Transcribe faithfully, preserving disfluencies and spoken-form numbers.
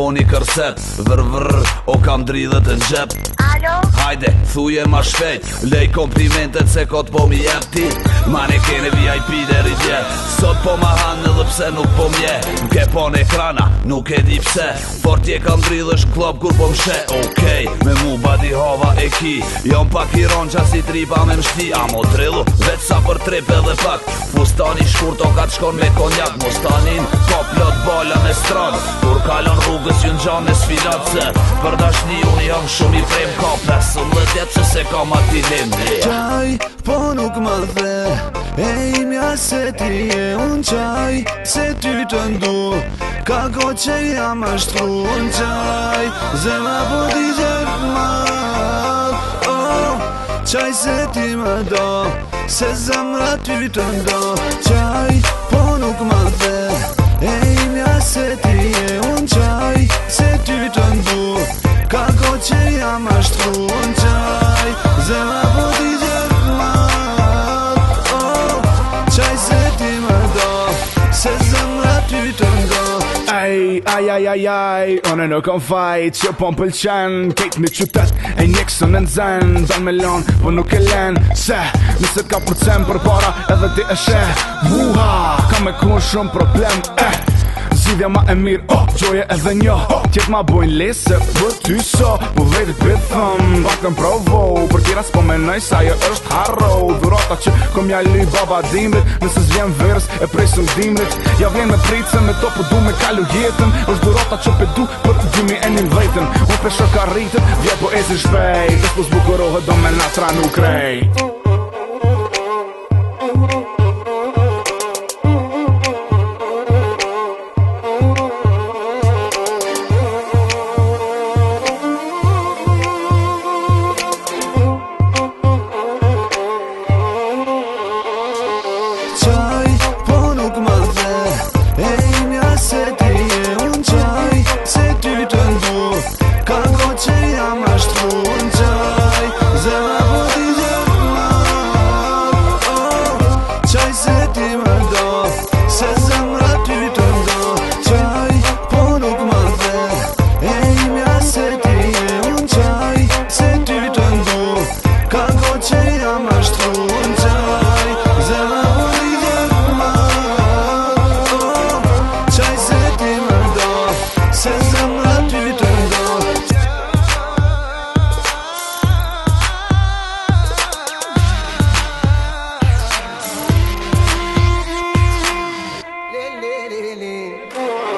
bo një kërset. Vër vër, o kam dridhet në gjep. Alo? Hajde, thuje ma shpejt, lej komplimentet se kot po mi jep ti. Ma ne kene V I P deri dje, sot po ma hanë edhe pse nuk po mje. M'ke po në ekrana, nuk e di pse, por tje kam dridhësh klop kur po m'she. Okej, me mu badi hava e ki, jom pak i ron qa si tripa me mshti. A mo drillu, vet sa për trip edhe pak, fustani shkurt o ka t'shkon me konjak. Mostanin, po plot bala me stran, kur kalon rrugës ju n'gjan e sfilat. Se për dashni unë jam shumë i prem, ka pesëmbëdhjet jet që se kam ati lindi. Qaj, po nuk më the, e imja se ti e unë qaj, se ty të ndu, ka ko që jam ashtru unë qaj, zema po t'i gjep mal, oh, qaj se ti më do, se zemra ty të ndo. Qaj, po nuk më the, e imja se ti e unë qaj, se ty të ndu, ka ko që jam ashtru unë qaj, zema po t'i gjep mal, oh, qaj se ti më do, se zemra ty të ndo. Aj, aj, aj, aj, aj, one nuk kom fajt që po m'pëlqen, kejt në qytet e njekësën në nxen. Dan me lon, po nuk e len, se nëse ka përcem për para edhe ti e sheh. Muha, ka me kun shumë problem, eh zgjidhja ma e mirë, oh, gjoje edhe një, tjetë ma bojnë lese për ty so, po vetit pithëm, bakën provo, për tjera s'po menoj sa jo është harro. Dhurata që kom ja lyj baba dimrit, nëse s'vjen verës e prej sëm dimrit, ja vjen me pritse me to po du me kalu jetën, është dhurata që pe du për dymi e njëndhejtën. Unë pesho ka rritët, vje po ezi shpejt,ës po zbukurohet do me natra nuk rej.